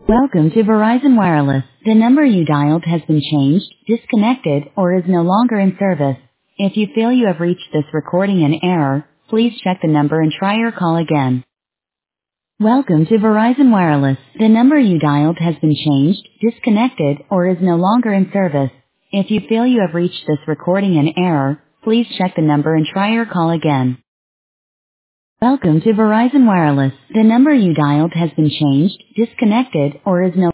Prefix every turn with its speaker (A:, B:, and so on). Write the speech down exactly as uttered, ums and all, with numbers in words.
A: Welcome to Verizon Wireless. The number you dialed has been changed, disconnected, or is no longer in service. If you feel you have reached this recording in error, please check the number and try your call again. Welcome to Verizon Wireless. The number you dialed has been changed, disconnected, or is no longer in service. If you feel you have reached this recording in error, please check the number and try your call again. Welcome to Verizon Wireless. The number you dialed has been changed, disconnected, or is no